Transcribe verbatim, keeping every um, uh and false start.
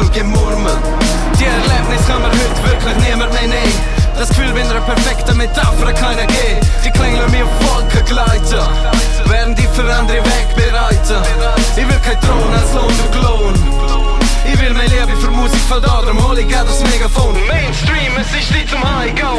und Gemurmel. Die Erlebnis kann mir heute wirklich niemand mehr nehmen. Das Gefühl, wenn einer perfekten Metapher keiner geht. Die Klingel mir auf Wolken gleiten, während die für andere Weg bereiten. Ich will kein Thron als Lohn und Klon. Ich will meine Liebe für Musik von da, darum hol ich das Megafon. Mainstream, es ist nicht zum Heimgehen.